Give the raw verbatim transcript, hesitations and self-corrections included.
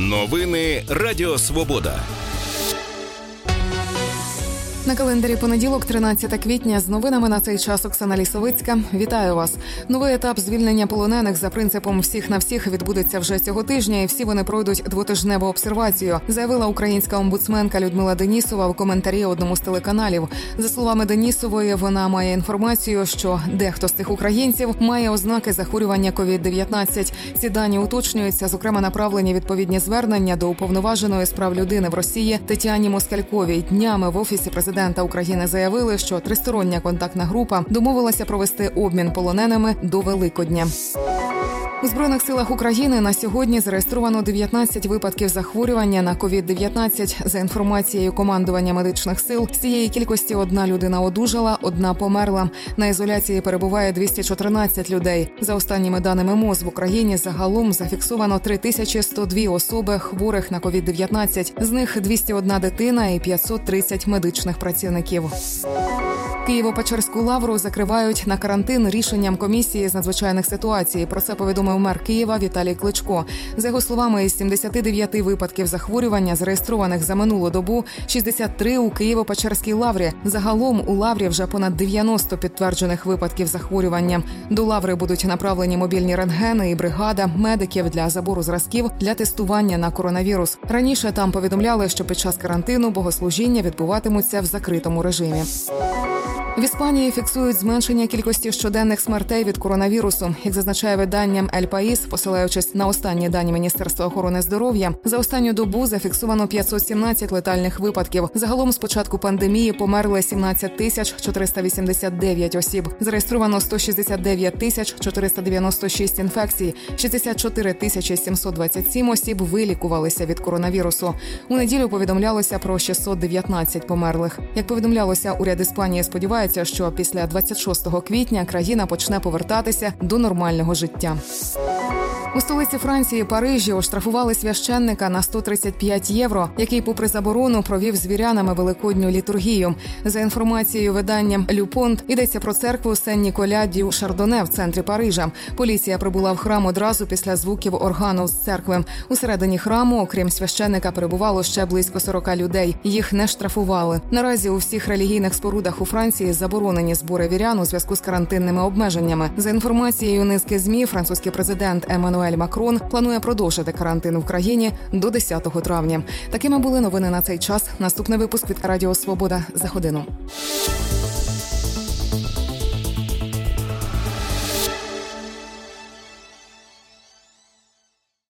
Новини Радіо Свобода. На календарі понеділок, тринадцяте квітня, з новинами на цей час Оксана Лісовицька. Вітаю вас. Новий етап звільнення полонених за принципом «всіх на всіх» відбудеться вже цього тижня, і всі вони пройдуть двотижневу обсервацію, заявила українська омбудсменка Людмила Денісова в коментарі одному з телеканалів. За словами Денісової, вона має інформацію, що дехто з тих українців має ознаки захворювання ковід дев'ятнадцять. Ці дані уточнюються, зокрема направлені відповідні звернення до уповноваженої з прав людини в Росії Тетяні Москальковій. Днями в Офісі президента Президента України заявили, що тристороння контактна група домовилася провести обмін полоненими до Великодня. У Збройних силах України на сьогодні зареєстровано дев'ятнадцять випадків захворювання на ковід дев'ятнадцять. За інформацією командування медичних сил, з цієї кількості одна людина одужала, одна померла. На ізоляції перебуває двісті чотирнадцять людей. За останніми даними МОЗ, в Україні загалом зафіксовано три тисячі сто дві особи хворих на ковід дев'ятнадцять. З них двісті одна дитина і п'ятсот тридцять медичних працівників. Києво-Печерську лавру закривають на карантин рішенням комісії з надзвичайних ситуацій. Про це повідомив мер Києва Віталій Кличко. За його словами, із сімдесяти дев'яти випадків захворювання, зареєстрованих за минулу добу, шістдесят три у Києво-Печерській лаврі. Загалом у лаврі вже понад дев'яносто підтверджених випадків захворювання. До лаври будуть направлені мобільні рентгени і бригада медиків для забору зразків для тестування на коронавірус. Раніше там повідомляли, що під час карантину богослужіння відбуватимуться в закритому режимі. В Іспанії фіксують зменшення кількості щоденних смертей від коронавірусу. Як зазначає видання «Ель Паїс», посилаючись на останні дані Міністерства охорони здоров'я, за останню добу зафіксовано п'ятсот сімнадцять летальних випадків. Загалом з початку пандемії померли сімнадцять тисяч чотириста вісімдесят дев'ять осіб. Зареєстровано сто шістдесят дев'ять тисяч чотириста дев'яносто шість інфекцій. шістдесят чотири тисячі сімсот двадцять сім осіб вилікувалися від коронавірусу. У неділю повідомлялося про шістсот дев'ятнадцять померлих. Як повідомлялося, уряд Іспанії сподівається, що після двадцять шостого квітня країна почне повертатися до нормального життя. У столиці Франції, Парижі, оштрафували священника на сто тридцять п'ять євро, який, попри заборону, провів з вірянами великодню літургію. За інформацією видання «Лю Понт», йдеться про церкву Сен-Ніколя-дю-Шардоне в центрі Парижа. Поліція прибула в храм одразу після звуків органу з церкви. Усередині храму, окрім священника, перебувало ще близько сорока людей. Їх не штрафували. Наразі у всіх релігійних спорудах у Франції заборонені збори вірян у зв'язку з карантинними обмеженнями. За інформацією низки ЗМІ, французький президент Еммануель Макрон планує продовжити карантин в країні до десятого травня. Такими були новини на цей час. Наступний випуск від Радіо Свобода за годину.